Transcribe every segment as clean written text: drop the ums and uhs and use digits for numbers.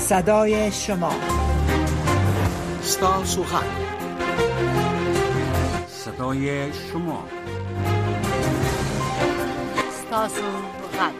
صدای شما ستاسو غږ صدای شما ستاسو غږ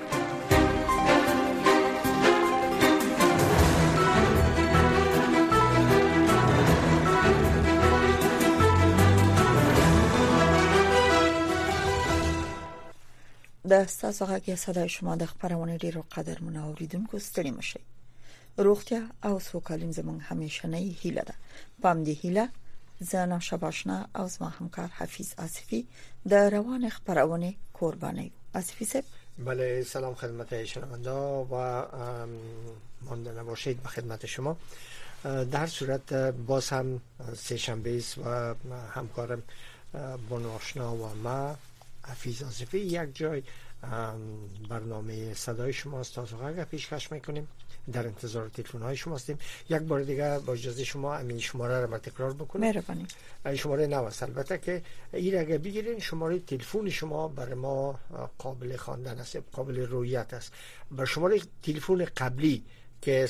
د ستاسو غږ صدای شما د خبرونه ډیرو قدرمن اوریدونکو ستړي مشي. روغتیا او سوکالیم زموږ همیشنه هیله ده. پام دې هیله زنه شباشنا او زما همکار حفیظ آصفی د روان خبرونه قربانی. آصفی صاحب بله، سلام خدمت شنونده و مانده نباشید به خدمت شما. در صورت باز هم سه شنبه است و همکارم بانو آشنا و ما حفیظ آصفی یک جای برنامه صدای شما ستاسو غږ پیشکش میکنیم. در انتظار تلفن های شما هستیم. یک بار دیگه با اجازه شما همین شماره رو تکرار بکنیم. مهربانی. شماره نو است، البته که این اگه بگیرین شماره تلفن شما برای ما قابل خواندن است، قابل رویت است. بر شماره تلفن قبلی که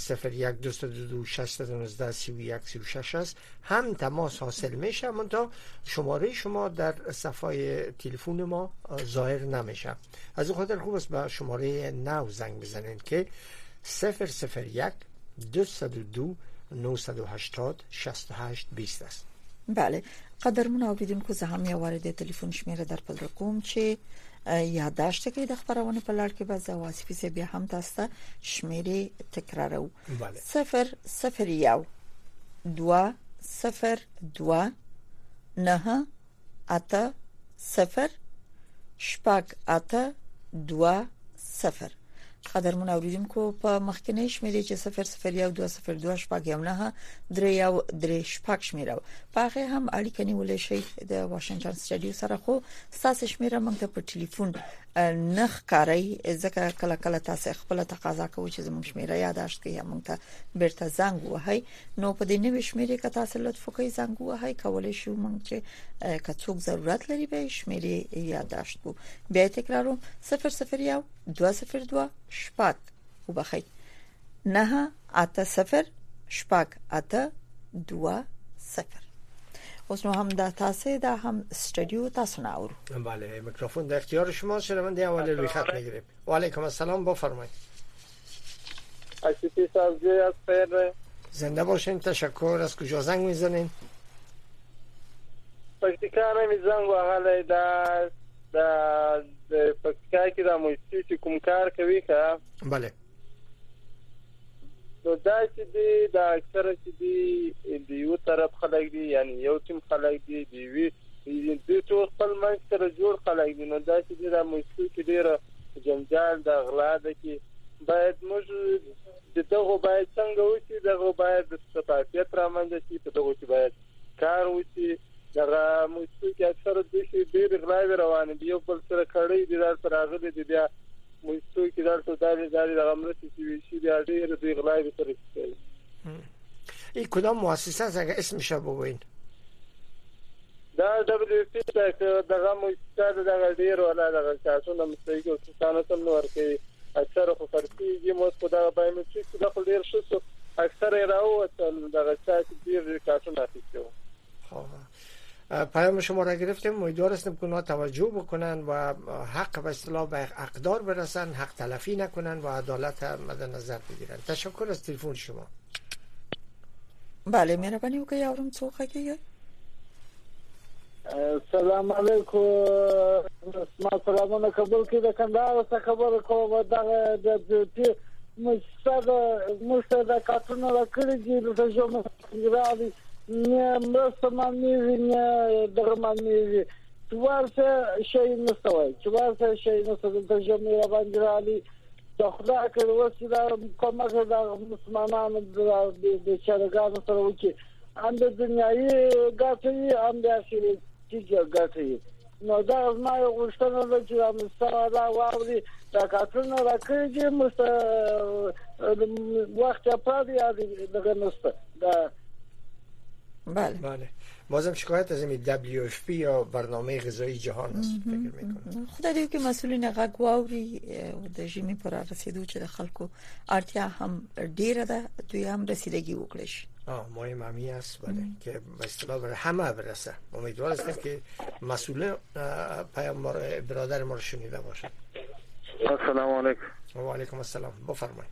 0012226193136 است هم تماس حاصل میشه، منتها شماره شما در صفحه تلفن ما ظاهر نمیشه. از این خاطر خوب است به شماره نو زنگ بزنین که 001 202 980 68 20 است. بله، قدرمن اوریدونکو زه هم یو وارد تلیفون شمیره در پدر کوم چې یادداشت کړئ د خبرونه په لړ کې به زه واسفي سه بیا هم تاسو ته شمیره تکرارو. بله. 001 202 9 8 0 شپږ 8 2 0. قدرمن اوریدونکو په مخکنی شمیرې چې 00120 شپږ یو نه 3 شپږ شمیره په هغه هم اړیکه نیولې شي د واشنگټن سټډیو سره، خو تاسو شمیره موږ ته په ټلیفون نخ کاری ځکه کله کله تاسو خپل تقاضا کوئ چې زموږ شمیره یاداشت کړئ موږ ته بیرته زنګ وهاي. نو په دې نوې شمیرې کې تاسو لطف وکړئ زنګ وهاي کولای شو موږ چې که څوک ضرورت لري به شمیرې یاداشت کو. بیا تکرارو 001 202 شپږ وبخښئ 9 8 0 شپږ 8 2 0. اوس نو هم د تاسو د هم استودیو تاسو نه اورو. بله، میکروفون در اختیار شما. شنونده اول روی خط میگیریم. و علیکم السلام، بفرمایید. آصفی صاحب جی از خیر. زنده باشین. تشکر. از کجا زنگ میزنین؟ پکتیکا نه زنگ وهاله د پکتیکا کې د موسیقي چې کوم کار کوي کا. بله. نو دا چې د اکثر چې د یو طرف خلک دي، یعنی یو تیم خلک دي دی د ټول خپل منځ سره جوړ خلک دي. نو دا چې د موسیقي کې ډیره جنجال د غلا د کې باید موږ دغه باید څنګه وشي، دغه باید د شفافیت رامنځته شي، په دغه کې باید کار وشي. دغه موسیقي کې اکثر د شي ډیر غلا روانه دي، یو بل سره کړي دي در پر راغلي دي. بیا موسیقي کې درته دالي د غمرتي شي بیا ډیر د غلا به سره کوي. این کدام مؤسسه است اگه اسمش رو بگوین؟ دا WP دغه مؤسسه دغه ډیر ولا دغه تاسو موسیقي او ستانه تم نور کوي. اکثر خو فرقي مو په دغه بایومټریک دغه ډیر شو، اکثر راوته دغه چې ډیر تاسو نه فکرو. خب پیام شما را گرفتیم. امیدوار هستیم که اونا توجه بکنن و حق به اصطلاح به اقدار برسن، حق تلفی نکنن و عدالت مد نظر بگیرن. تشکر از تلفن شما. بله، مهربانی وکړئ اورم څوک کېږي. السلام علیکم. ما سلامونه قبول کړئ. د کندهار څخه خبر کوم. دغه د مشته کارتونه راکړي دي د ژوند راځي نه مرسته نه دغه معنی ورته شي نستوي چې ورته شي نستوي د ژوند باندې راځي. د خدای کړه وسیله کومه د مسلمانانو د چرګانو سره وکي هم د دنیاي ګټي هم د اخري ګټي. نو دا ما غوښتنه ده چې مستوى دا واوري دا کارتونه راکړي چې وخت په دې دغه نسته دا. بله. بازم شکایت از این WFP یا برنامه غذایی جهان است فکر میکنم. خدای دې کې مسئولین غږ واوري د ژمي پر رسیدو چې د خلکو اړتیا هم ډیره ده دوی هم رسیدگی وکړي. مهم همی است بله که به اصطلاح برای همه برسه. امیدوار هستم که مسئول پیام ما برادر ما رو شنیده باشه. السلام علیکم. و علیکم السلام. بفرمایید.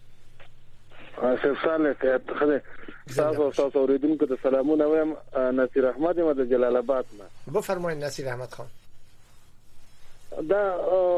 سلام خدای تاسو اوریدونکو ته سلامونه وایم. نصیر احمد یم د جلال آباد نه. بفرمایید نصیر احمد خان. دا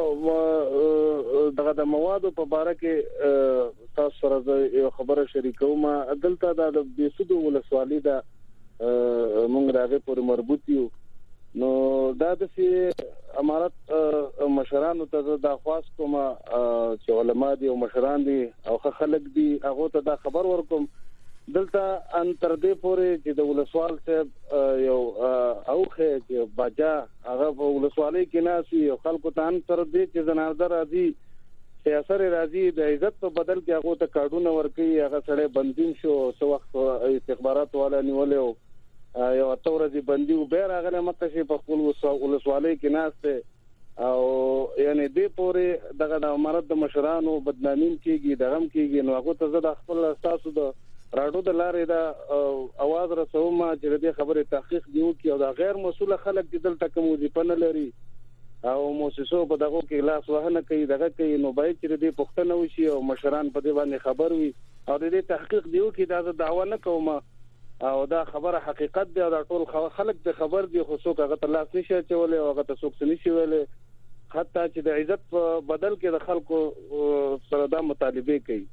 دغه د موادو په اړه کې تاسو سره یو خبره شریکوم. دلته د بیسودو ولسوالۍ د مونږ راغې پورې مربوط یو. نو دا د امارت مشرانو ته د خاص کوم چې علما دي او مشران دي او خلک دي هغه ته دا خبر ورکوم دلته ان تر دې پورې چې د ولسوال صاحب یو اوخه چې باجا هغه په ولسوالۍ کې ناسي او خلکو ته ان تر دې چې زنارده راځي سیاست راځي د عزت په بدل کې هغه ته کارډونه ورکي هغه سره بندین شو څو وخت استخبارات والا نیولې یو تورځي بندي او بیر هغه مکه په خپل ولسوالۍ کې ناسته او یعنی دې پورې دغه د امارت د مشرانو بدنامین کیږي دغم کیږي نو هغه ته زه خپل تاسو د راډیو د لارې دا اواز رسوم چې دې خبره تحقیق دیو کې او دا غیر مسؤل خلک د دلته کوم وظیفه نه لري او موسسو په دغه کې لاس وهنه کوي دغه کوي نو باید چې دې پښتنه وشي او مشران په دې باندې خبر وي او دې تحقیق دیو کې دا دعوه نه کوم او دا خبره حقیقت دی او دا ټول خلک د خبر دی خو څوک هغه ته لاس نشي چولې او هغه ته څوک نشي ویلې حتی چې د عزت په بدل کې د خلکو سره دا مطالبه کوي.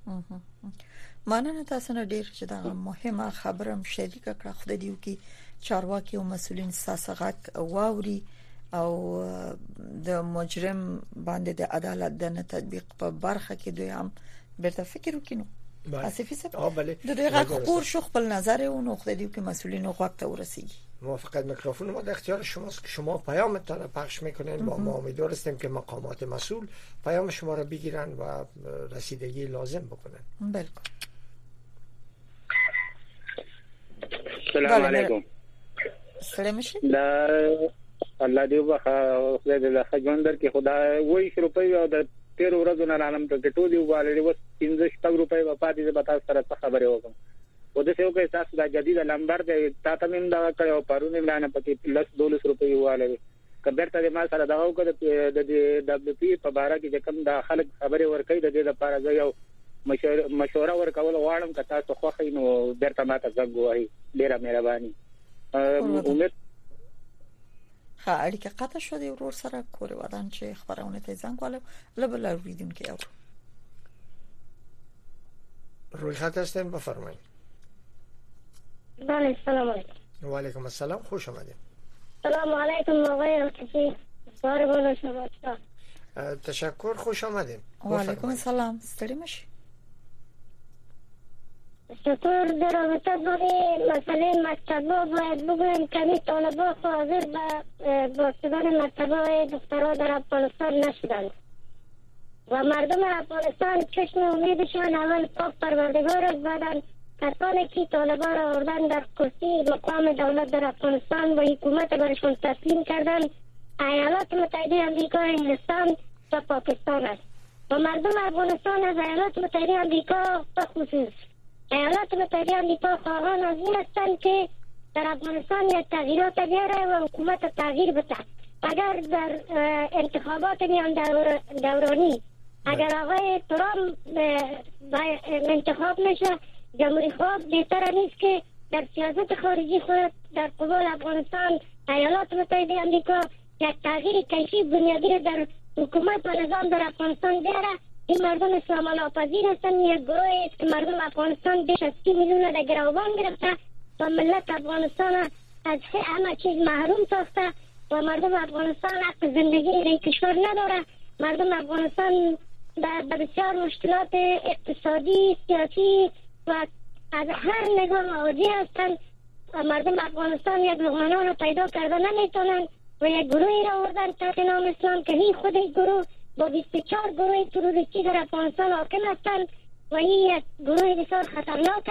مننه تاسو نه ډیر چې دا مهمه خبره هم شریک کړه. خدای دې وکړي چارواکي او مسؤلین ساسغت واوري او د مجرم باندې د عدالت د تطبیق په برخه کې دوی هم برته فکر وکړي. اسفی صاحب د دغه خبر شو خپل نظر او نو خدای دې وکړي مسؤلین وخت ته ورسیږي. موافقت میکروفون ما در اختیار شماست که شما پیامتان را پخش میکنین و ما امیدوار هستیم که مقامات مسئول پیام شما را بگیرن و رسیدگی لازم بکنن. بالکل. السلام علیکم. سلام شي. دا الله دې وخه خدای دې خجوندر کې خدای وایي روپۍ او د 13 ورځې نه عالم ته ټولې والي وس 15 روپۍ په پاتې به تاسو سره خبرې وکم. و د څه کې تاسو دا جدید لمبر دی تاسو مم دا کړو پرونه ملانه پکې پلس 12 روپۍ والي کبرته ما سره دا وکړه د دبليو پی په باره کې کوم د خلک خبرې ورکړي د دې لپاره زه یو مشوره ورکول غواړم که تاسو خوښ نو درته ماته زنګ وایي ډیره مهرباني. امید ها اړیکه قطع شو دی ورور سره کور ودان چې خبرونه ته زنګ والو لبل اوریدونکو یو روی خط هستین بفرمایید. بله سلام علیکم. و علیکم السلام خوش آمدید. سلام علیکم آقای رفیقی. باربان شما. تشکر خوش آمدید. و علیکم السلام ستړي مشي. چطور در رابطه با مسئله مکتبا باید بگویم کمی طالبا حاضر با شدن مکتبای دخترها در افغانستان نشدند و مردم افغانستان چشم امیدشان اول پاک پروردگار است بعدن کسانی که طالبا را آوردن در کرسی مقام دولت در افغانستان و حکومت برشون تسلیم کردن ایالات متحده آمریکا انگلستان و پاکستان است و مردم افغانستان از ایالات متحده آمریکا به خصوص ایالات متحده آمریکا خواهان از این هستند که در افغانستان یک تغییرات بیاره و حکومت تغییر بده. اگر در انتخابات میان دورانی اگر آقای ترامپ انتخاب میشه جمهوری خواه بهتر نیست که در سیاست خارجی خود در قبال افغانستان ایالات متحده آمریکا یک تغییر کیفی بنیادی در حکومت و نظام در افغانستان بیاره. این مردم اسلام ناپذیر هستند. یک گروه است که مردم افغانستان بیش از 30 میلیون در گروگان گرفته و ملت افغانستان از همه چیز محروم ساخته و مردم افغانستان حق زندگی در کشور نداره. مردم افغانستان به بسیار مشکلات اقتصادی سیاسی و از هر نگاه مواجه هستند و مردم افغانستان یک لقمه نان را پیدا کرده نمیتونند و یک گروهی را آوردن تحت نام اسلام که این خود گروه با 24 گروه تروریستی در افغانستان حاکم هستند و این یک گروه بسیار خطرناک است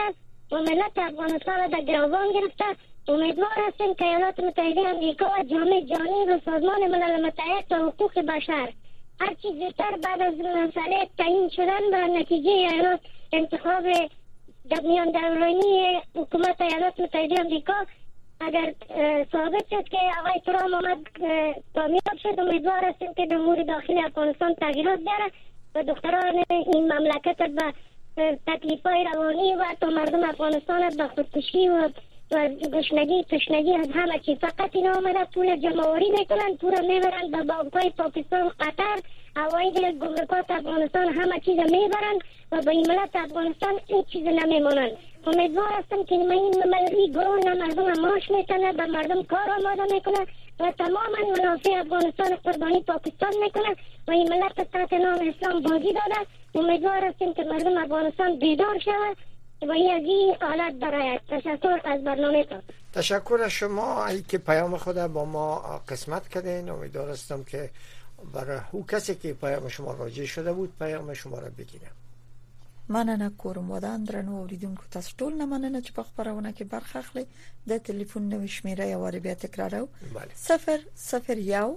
و ملت افغانستان را در گروگان گرفته. امیدوار هستیم که ایالات متحده آمریکا و جامعه جهانی و سازمان ملل متحد و حقوق بشر هر چیز زودتر بعد از مسئله تعیین شدن و نتیجه انتخاب در میان دورانی حکومت ایالات متحده آمریکا اگر ثابت شد که آقای ترامپ آمد کامیاب شد، امیدوار هستیم که امور داخلی افغانستان تغییرات بیاره و دختران این مملکت به تکلیف‌های روانی و تا مردم افغانستان به خودکشی و گشنگی تشنگی از همه چی. فقط اینا آمده پول جمع‌آوری میکنن، پول میبرن به بانک‌های پاکستان، قطر، هوایی گمرکات افغانستان، همه چیز میبرن و به این ملت افغانستان این چیز نمیمونن. امیدوار هستم که این گروه مردم ماش میتونه، به مردم کار آماده میکنه و تماما منافع افغانستان قربانی پاکستان میکنه و این ملت تحت نام اسلام بازی داده. امیدوار هستیم که مردم افغانستان بیدار شود و این حالت برایت. تشکر از برنامه‌تان. تشکر از شما ای که پیام خود با ما قسمت کردین. امیدوار هستم که برای هر کسی که پیام شما راجع شده بود پیام شما را بگیره. مننه کوم ودان درنو اوریدونکو تاسو ټول نه مننه چې په خبرونه کې برخه اخلي. د ټلیفون نو شمیره یا ور بیا تکرارو 001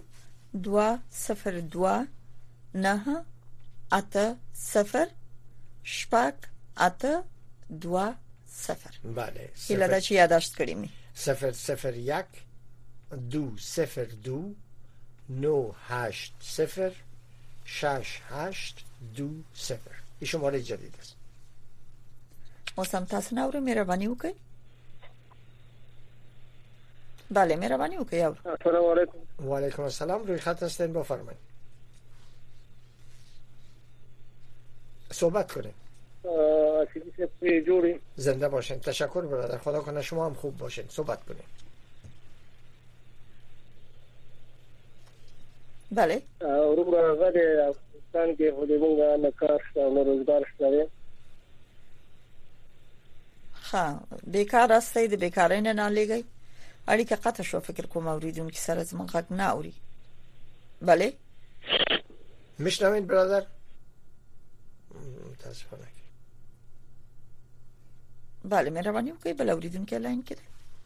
202 9 8 0 شپږ 8 2 0. بله. هیله دا چې یاداشت کړی می 001 202 980 6820. این شماره جدید است. موسم تاسو ناوړو مهرباني وکړئ. بله مهرباني وکړئ. السلام علیکم. و علیکم السلام. روی خط هستین بفرمایید. صحبت کنید. جوړی زنده باشین. تشکر برادر. خدا کنه شما هم خوب باشین. صحبت کنید. بله. روبرا غره افغانستان کې خو دې مونږه نه کار او روزګار شته. ها بیکار هستید، د بیکارۍ نه لګي. اړیکه قطع شو. فکر کوم اوریدونکو سره زموږ غږ نه اوري. بله میشنوید برادر؟ متاسفانه. بله مهرباني وکړئ. بل اوریدونکو لاین کې.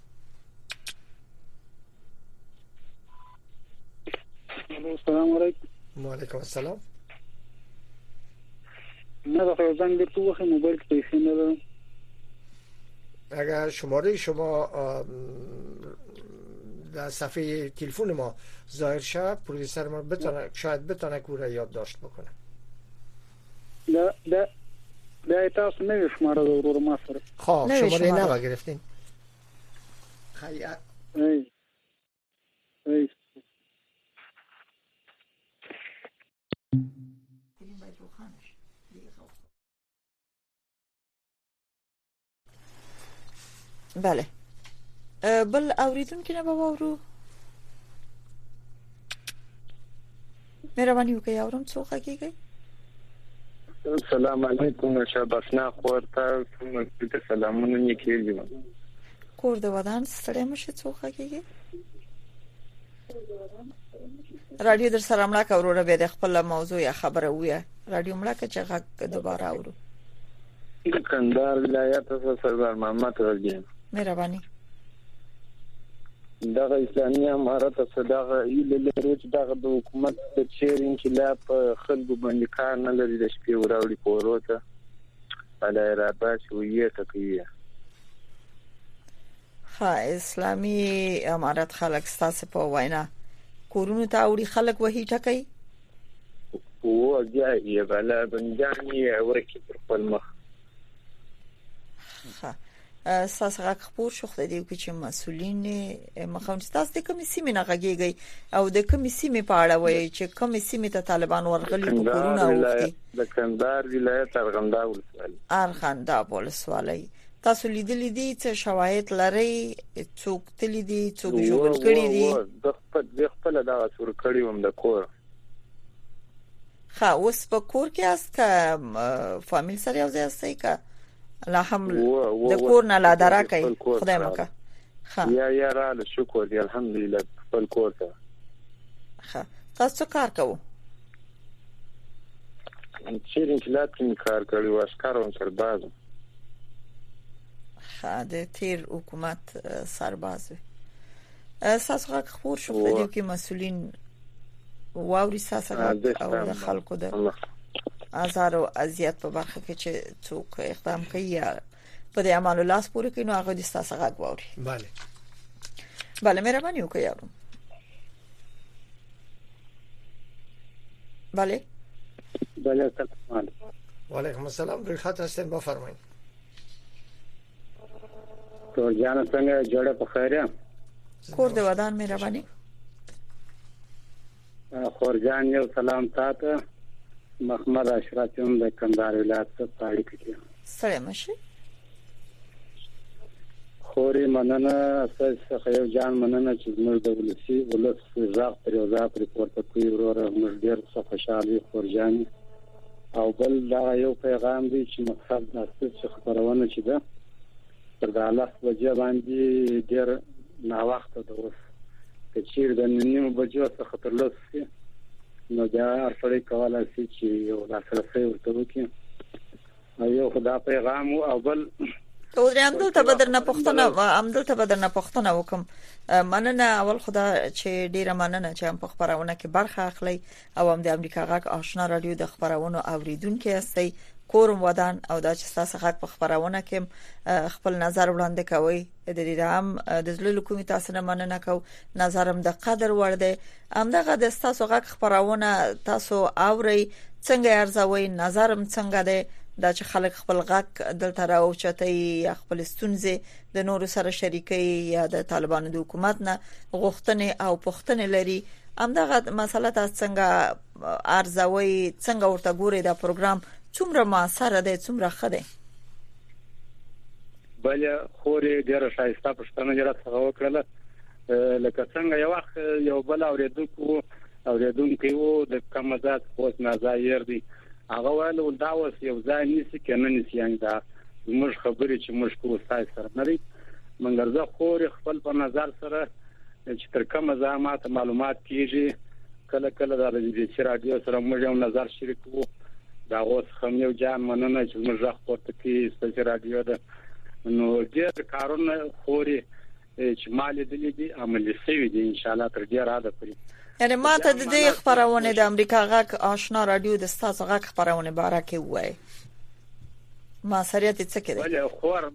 السلام علیکم. و علیکم السلام. نه دا خو زنګ دې په موبایل کې پیسې نه لرم. اگر شماره شما در صفحه تلفن ما ظاهر شد، پروژیسر ما شاید بتونه کوره یادداشت بکنه. دا تاسو نه شماره ضرور ما سره. خب شماره نه گرفتین. خیلی ای بله. بل اوریدونکو نه باورو. مهرباني وکړئ. اورم څوک کېږي. السلام علیکم. شاباسنا خورته کوم سلامونه نیکیږي. کور د ودان ستړی مشه څوک کېږي. رادیو در سره مړه کوروره به د خپل موضوع یا خبره وې. رادیو مړه کې چې غږ دوباره اورو. کندهار ولایت څخه سردار محمد راځي. مهرباني. دغه اسلامي امارت صداغه ایله لري چې دغه د حکومت د چیرین کې لا په خلکو باندې کار نه لري. د شپې وراوړي پوروته علي راباس ویه کوي. ها اسلامي امارت خلک ستاسو په وینا کورونو ته وړي خلک وਹੀ ټکای او ځای یې بل بنجاني ورکی پر خپل مخ. ها اساس غږ خبر شو خدای دې چې مسولین مخاون تاسو د کومې سیمې نه غږیږي او د کومې سیمې په اړه وایي چې کومې سیمې ته طالبان ورغلي په کورونه وختي. د کندهار ولایت ارغنده ولسوالۍ. تاسو لیدلې دي چې شواهد لري څوک تللی دي څوک جوړ کړی دي؟ د خپل دا څور کړی وم د کور. ها اوس په کور کې است که فامیل سره یو ځای استئ که لا هم د کور نه لا درکای خدای مکه. ها یا را له شکر دی الحمدلله خپل کور ته. ها تاسو کار کوو؟ چیرې چې لا تم کار کوي واسکارون سرباز. د تیر حکومت سرباز اساس غږ خبر شو د دې کې مسولین واوري ساسه او د خلکو د آزار او اذیت په برخه کې چې څوک اقدام کوي په دې عمل لاس پورې کوي نو هغه د ساسه غږ واوري. بله مهرباني وکړئ یارو. بله سلام وعلیکم السلام. روی خط هستین بفرمایید. تو جان څنګه جوړه په خیره کور د ودان مهرباني خورجان یو سلام تاته محمد اشرف یم د کندهار ولایت څخه اړیکې کوي. سلام مشه خوري مننه اساس یو جان مننه چې موږ د ولس ځاغ پر یو ځای پر پورته کوي وروره موږ ډیر څه خوشاله خورجان او بل دا یو پیغام دی چې مقصد د څه خبرونه چې ده تر د الله وجه باندې ډیر نا وخت د اوس چې د نیمه بجو څخه تر لاسه نو دا ارفړی کولای شي چې یو لاسرسي ورته وکړي او یو خدا پیغام او بل او درې عمدلته بدرنه پښتنه وکم مننه اول خدا چې ډیره مننه چې هم په خبرونه کې برخه اخلي او هم د امریکا غږ آشنا رادیو د خبرونو اوریدونکو هستي کورم ودان او دا چې تاسو غږ په خبرونه کې خپل نظر وړاندې کوي د دې هم د زلل کومې تاسو نه مننه کو نظرم د قدر ور دی همدغه د تاسو غږ خبرونه تاسو اوري څنګه ارزوي نظرم څنګه دی دا چې خلک خپل غږ دلته راوچتي خپل ستونزې د نورو سره شریکي یا د طالبانو د حکومت نه غوښتنې او پوښتنې لري همدغه مسله تاسو څنګه ارزوي څنګه ورته ګوري دا پروګرام څومره موثر دی څومره ښه دی. بل خوري ډیره شایسته پښتنه جره څنګه وکړه لکه څنګه یو بل اوریدونکو د کمزات پوس نه ظاهر دي هغه ول دا اوس یو ځای نسی کنه نسی یان دا موږ خبرې چې موږ کو استاد سره نه لري منګرزه خوري خپل په نظر سره چې تر کومه ځامات معلومات کیږي کله کله د دې رادیو سره موږ یو نظر شریکو دا اوس هم یو جان مننه چې موږ راخورته کې سپیشل رادیو ده نو ډېر کارونه خوري چې مال دي عملي شوی دي ان شاء الله تر ډیر عادت کړی. یعنی ماته د دې خبرونه د امریکا غږ آشنا رادیو د تاسو غږ خبرونه باره کې وای ما سریت څه کړی ولی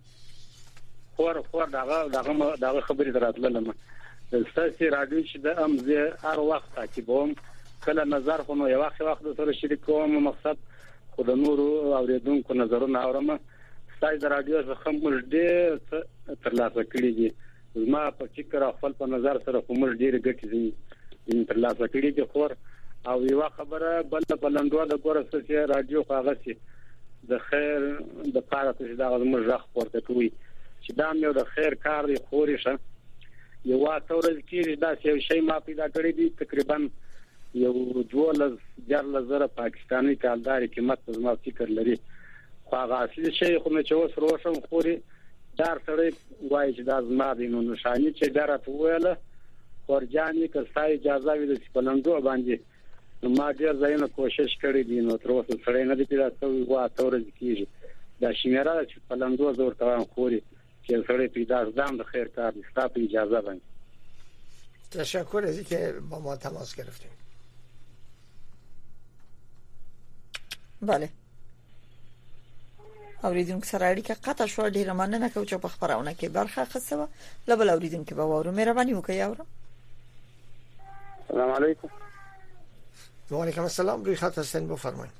خور داغه خبرې دراتلم تاسو رادیو چې د امزه هر وخت تعقیبوم کله نظر خو نو یو وخت سره شریکوم مقصد خو د نورو اوریدونکو نظرونه اورم تاسو د رادیو څخه موږ ډېر ترلاسه کړی دي زما په فکر خپل په نظر سره کوم ډېر ګټې دي ترلاسه کړی دي خو او یو خبره بل بلندو د ګورسه چې رادیو کاغذي د خیر د پاره چې دا موږ راخ ورته کوي چې دا یو د خیر کار دی خوري شه یو تورز کې دا یو شی ما پیدا کړی دی تقریبا یو 12,000 پاکستانی کالداري قیمت زما فکر لري خو هغه اصلي شی خو نه چې اوس روشم خوري دار سره وایي چې دا زما دی نو نشانی چې درته ویله خورجانې کسای اجازه وي د سپلندو باندې ما ډېر ځایونه کوشش کړی دي نو تر اوسه سره نه دي پیدا شوی وا تورز کیږي دا شمیره چې سپلندو زور توان خوري چې سره پیدا ځم د خیر کار دي ستاسو اجازه باندې. تشکر از اینکه با ما تماس گرفتیم. بله اوریدونکو سره اړیکه قطع شو ډیره مننه کوم چې په خبرونه کې برخه اخیسته لبل اوریدونکو به واره مهرباني وکړئ اورم. سلام علیکم. و علیکم السلام روی خط هستین بفرمایید.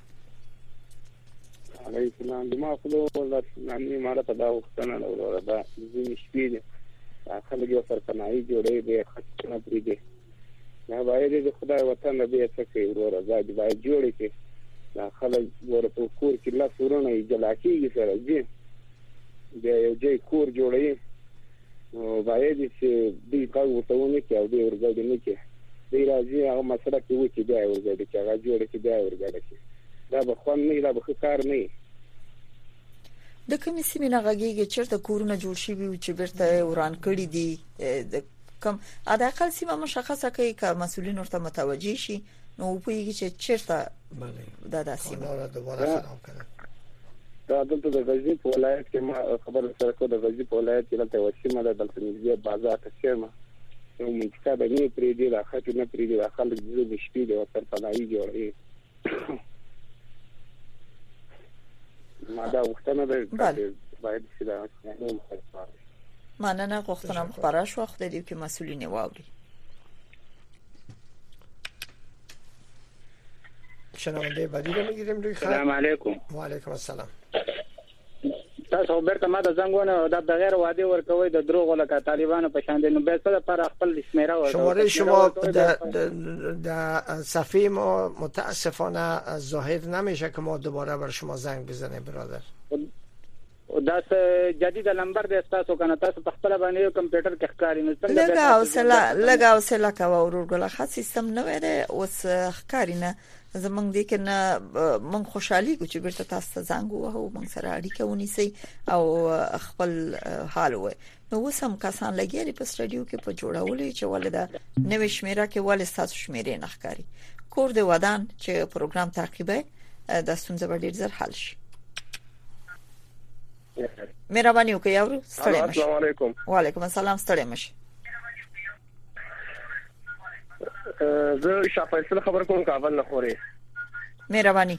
علیکم السلام ما خپل ولرنامې ماره په دا وختونه وروره دا زمي شپې خلک یو سرپناهي جوړې دي خاصه پرې دي نه باید د خدای وطن به څه کوي وروره دا باید جوړې کې دا خلک ورته کور کې لا سورونه جلاکیږي سره دي بیا یو ځای کور جوړي او باید چې دې کار وتهونه کې او دې ورګړي نه کې دې راځي هغه مسله کې و چې بیا ورګړي چې هغه جوړ کې بیا ورګړي دا به خو نه دا به کار نه د کومې سیمې نه غږیږي چیرته کورونه جوړ شي وي چې بیرته وران کړي دي د کوم اقل سیمه مشخصه کوي که مسؤلین ورته متوجي شي نو پوهیږي چې چیرته دا سیمه دوباره خراب کړه دا دلته د غزنی په ولایت کې ما خبر سره کو د غزنی په ولایت کې دلته وسیمه ده دلته نږدې بازار ته شمه نو منطقه به نه پرې دی راخته نه پرې دی خلک د شپې د وتر پناهي جوړي ما دا وختونه ده باید چې دا مننه غوښتنه خبره شو خو د دې کې مسؤلین واوري. شنونده بعدی رو میگیریم روی خط. سلام علیکم. و علیکم السلام. تاسو بیرته ما د زنګونه د بغیر وعده ورکوي د دروغ لکه طالبانو په شان دي نو به څه پر خپل شمیره ورکوي. شماره شما در صفحه ما متاسفانه ظاهر نمیشه که ما دوباره بر شما زنگ بزنیم برادر. دا جدید نمبر د تاسو کنه تاسو په خپل باندې کمپیوټر کې ښکاري نو لګا اوسه کا ورغله خاص سیستم نه وره اوس ښکاری نه زمونږ دې کې نه مونږ خوشحالي کو چې بیرته تاسو ته زنګ ووهو مونږ سره اړیکه ونیسي او خپل حال وای نو وسم کسان لګیاري په سټډیو کې په جوړولې چې ولدا نوې شمیره کې ول تاسو شمیرې نه ښکاری کور د ودان چې پروګرام تعقیبه د ستونزې په ډیر زر حل شي. مهرباني وکړئ اورو ستړي مشه. السلام علیکم. وعلیکم السلام ستړي مشه. زه شافعي خبر کوم کابل نه خوري. مهرباني.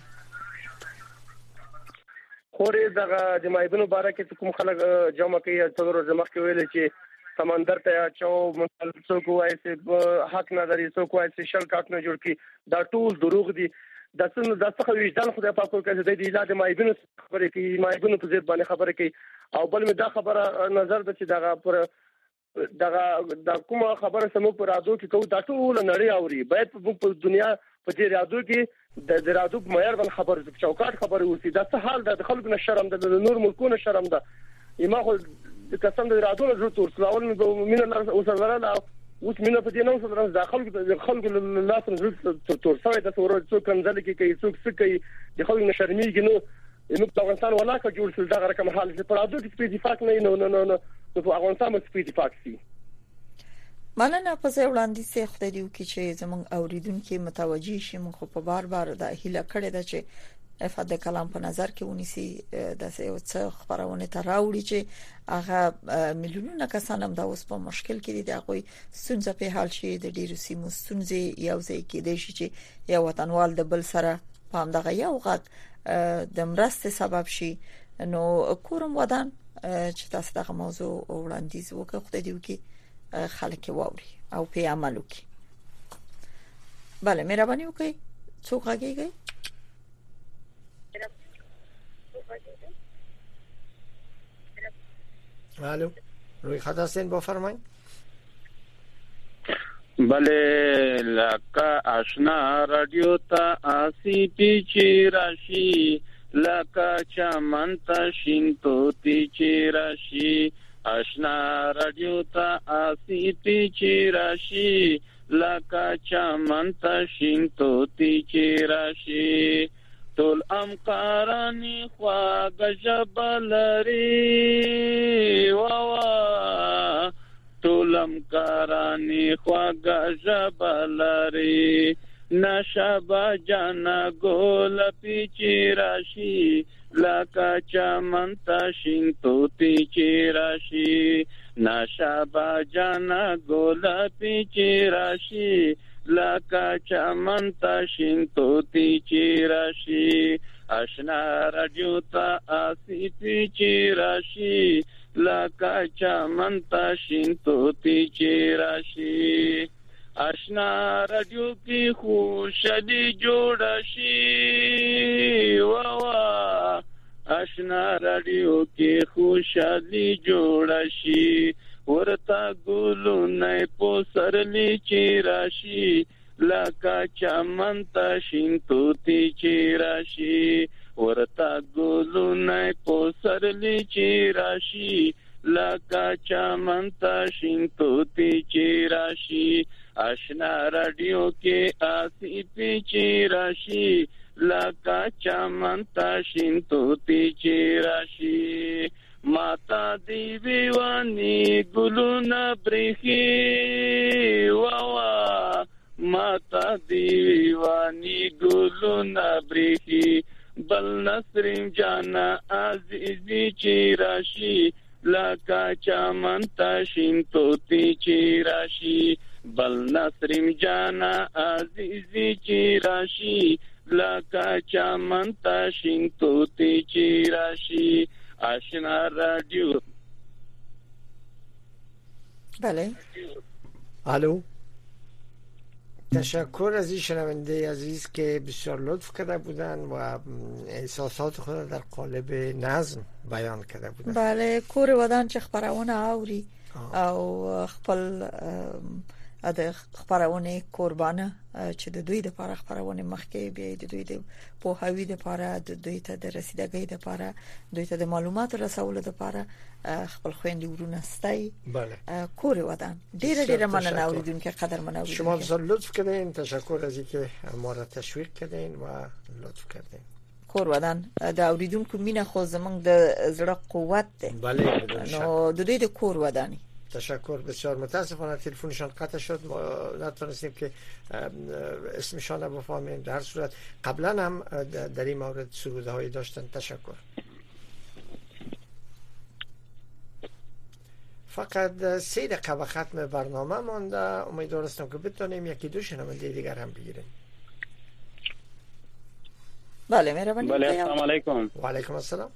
خوري دغه جماعتونو بارکه کوم خلک جمع کوي څلور جمع کوي ویل چې سمندر ته چاو څوک وایي چې حق نه لري څوک وایي چې شل کاټ نه جوړ کی دا ټول دروغ دي. د څه وجدان خدای پاک کوي چې د ایجاد مایبونو خبرې کوي مایبونو په ضد باندې خبرې کوي او بل مې دا خبره نظر د چې دغه پر دغه کومه خبره سمو پر رادیو کې کوي دا ټول نړۍ اوري باید په دنیا په دې رادیو کې د رادیو په معیار باندې خبره چوکاټ خبره وسی دا څه حال د خلکو نه شرم د نور ملکونو شرم ده یما خو د قسم د رادیو نه ضرورت ورسول مين الله وسره اوس مینه په دې نو سره د خلکو له لاسه تور سوي د څورو څوک کنځل کې کوي څوک څه کوي د خلکو نشرمېږي نو نو په افغانستان ولاکه جوړ شل دغه رقم حال چې پر اډو کې سپیسیفیک نه په افغانستان مو سپیسیفیک سي. مننه په ځای وړاندې سي خدای دې وکړي چې زموږ اوریدونکو متوجي شي مخ په بار د هیله کړې ده چې افاد کلام په نظر کې ونیسي د څه خبرونه ته راوړي چې هغه میلیونونه کسان هم دا اوس په مشکل کې دي د هغه ستونزې په حال شي د ډیرو سیمو ستونزې یو ځای کې دي چې یو وطنوال د بل سره په همدغه یو غږ د مرستې سبب شي نو کورم ودان چې تاسو دغه موضوع وړاندیز وکړئ خدای دې وکړي خلک واوري او په عمل وکړي. بله مهرباني وکړئ څوک غږیږي. الو روی خط هستین بفرمایید. بله لکه آشنا رادیو تا آسی پیچی راشی لکه چمن تا شین توتی چی راشی آشنا رادیو تا آسی پیچی راشی لکه چمن تا شین توتی چی راشی تول امقارانی خواږه ژبه لري واوا تول امقارانی خواږه ژبه لري نشابه جانا ګل پیچی راشي لکه چمن ته شین توتی چی راشي نشابه جانا ګل پیچی راشي لکه چمن ته شین توتی چی راشي آشنا رادیو ته آسی پیچی راشي لکه چمن ته شین توتی چی راشي آشنا رادیو کی خوشالي جوړ شي وا آشنا رادیو کی خوشالي جوړ شي ورتا ګلو نه پوسرلی چی راشي لکه چمن ته شین توتی چی راشي ورتا ګلو نه پوسرلی چی راشي لکه چمن ته شین توتی چی راشي آشنا رادیو کې آسی پیچی راشي لکه چمن ته شین توتی چی راشي ماتا دی ویوانی ګلونه برخي واوا ماتا دی ویوانی ګلونه برخي بل نسرین جانا عزیزی چی راشی لکا چمن تشین توتی چی راشی بل نسرین جانا عزیزی چی راشی لکا چمن تشین توتی چی راشی آشنا رادیو. بله. الو، تشکر از این شنونده عزیز که بسیار لطف کرده بودن و احساسات خود در قالب نظم بیان کرده بودن. بله، کور ودان چې خبرونه اوري او خپل د خبرونه قربانه چې د دوی د لپاره خبرونه مخکې بیا د دوی د پوهاوی د لپاره د دوی ته د رسیدګۍ د لپاره دوی ته د معلوماتو رسولو د لپاره خپل خويندې ورونه ستای. بله، کور ودان ډیره مننه اوریدونکو قدر منو. شما بسیار لطف کردین، تشکر از اینکه ما را تشویق کردین و لطف کردین. کور ودان د اوریدونکو مینه خو زمونږ د زړه قوت ده. بله، بدون شک. نو د دوی د کور ودانی تشکر. بسیار متاسفانه تلفنشان قطع شد، ما نتونستیم که اسمشان رو بفهمیم. در هر صورت قبلا هم در این مورد سروده هایی داشتن. تشکر. فقط 3 دقیقه به ختم برنامه مانده. امیدوار هستم که بتونیم یکی دو شنونده دیگر هم بگیریم. بله، مهربانی. بله، السلام علیکم. و علیکم السلام.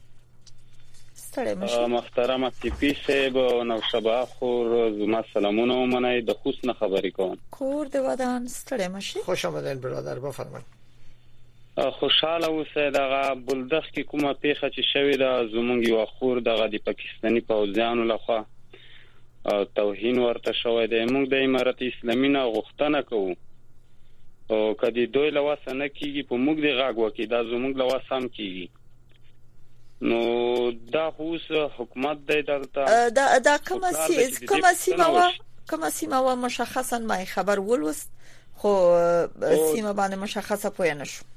محترم سپی صاحب او نوشبه خور زما سلامونه ومنئ. د خوست نه خبرې کوم. کور د ودان ستړی مشي. خوش آمدین برادر، بفرمایئ. خوشاله اوسئ. دغه بلدخ کې کومه پیښه چې شوې ده زمونږ یو خور دغه د پاکستاني پوځیانو لخوا توهین ورته شوی دی. موږ د امارت اسلامي نه غوښتنه کوو او کدی دوی لواسه نه کیږي په موږ دی غاګ وکي دا زموږ لواسه هم کیږي. نو دا اوس حکومت دی دلته دا کومه سیمه و مشخصا ما خبر ولوست خو سیمه باندې مشخصه پوی نه شو.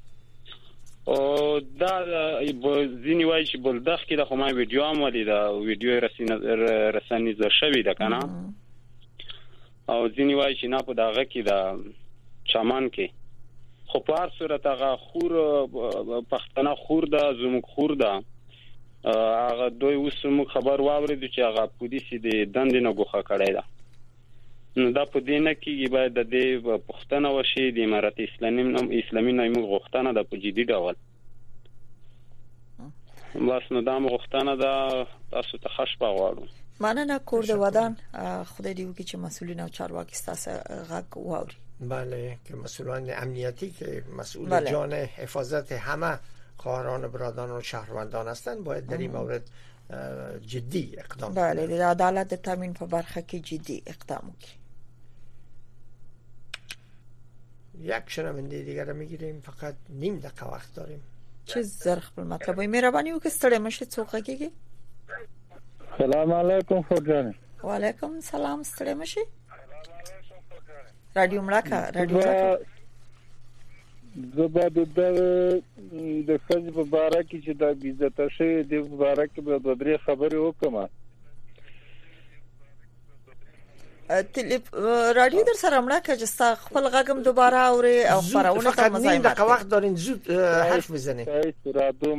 او دا ځینی وایي چې بلدخ کې د خو ما ویډیو هم ولیده، ویډیو رسنیزه شوې ده کنه، او ځینی وایي چې نه په دغه کې د چمن کې. خو په هر صورت هغه خور پښتنه خور ده، زموږ خور ده. هغه دوی اوس موږ خبر واورېدو چې هغه پولیس د دندې نه ګوښه کړی ده. نو دا په دې نه کېږي، باید د دې پوښتنه وشي. د امارت اسلامي نه موږ غوښتنه ده په جدي ډول. بس نو دا موږ غوښتنه ده، تاسو ته ښه شپه غواړو. مننه. کور د ودان خدای دې وکړي چې مسئولین او چارواکي ستاسو غږ واوري. بله، که مسئولان امنیتی که مسئول جان حفاظت همه خواهران برادران و شهروندان هستند باید در این مورد جدی اقدام کنند. بله، د عدالت د تامین په برخه کې جدي اقدام وکړي. یک شنونده دیگر رو میگیریم، فقط نیم دقیقه وقت داریم. چه زر خپل مطلب وي. مهرباني وکړئ ستړی مشه. څوک کېږي؟ سلام علیکم فوجان. وعلیکم السلام. ستړی مشه. رادیو ملکه زبا د خځې په باره کې چې دا عزت شي د باره کې به د درې خبرې وکم. رادیو در سره ملکه چې خپل غږم دوباره اوري او خبرونه ته مزاحمت. فقط وقت دارین زود حرف بزنید. رادیو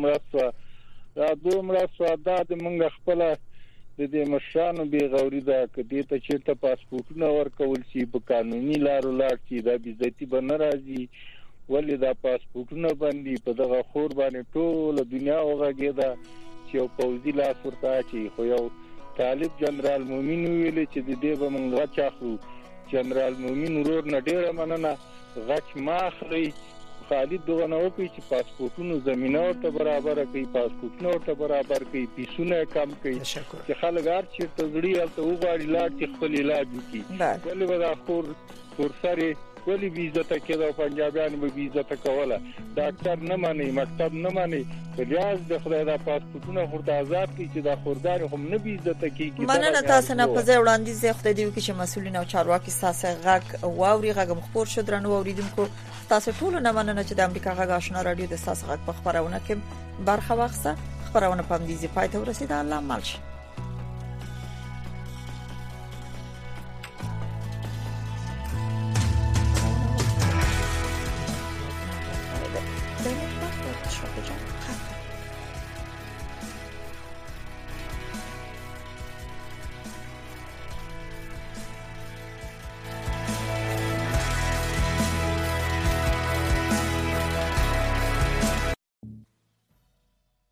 ملکه دا د موږ خپل د دې مشرانو بي غوري ده کدي ته چې ته پاسپورتونه ورکول شي په قانوني لارو لاړ شي دا بیزتی به ناراضي. ولې دا پاسپورتونه باندې په دغه خور باندې ټول دنیا وغږی ده چې یو پوځي لاس ورته چې خو یو طالب جنرال مومن ویل چې د دې به موږ غچاخو. جنرال مومن ورور نه ډیره مننه، غچ ماخلي خالد دغه نو کوي چې پاسپورتونو زمينه ورته برابر کوي، پاسپورتونو ورته برابر کوي، پیسونه کم کوي چې خلک هر چیرته زړی الته وغواړي لاړ چې خپل علاج وکړي. ولې به دا خور سره ولی بی عزت کېده، پنجابیان به بی عزت کوله. ډاکټر نه مانی، مکتب نه مانی، ریاض د خدای د پاسپورتونو خورته آزاد کی چې دا خوردار هم نه بی عزت کیږي. مننه تاسو نه په ځای وړاندیز خدای دې وکړي چې مسؤلین او چارواکي تاسو غږ واوري. غږ مخبر شو درنو اوریدونکو، تاسو ټول نه مننه چې د امریکا غږ آشنا رادیو د تاسو غږ په خبرونه کې برخه واخیسته. خبرونه په دې ځای پای ته ورسیده. الله مالش.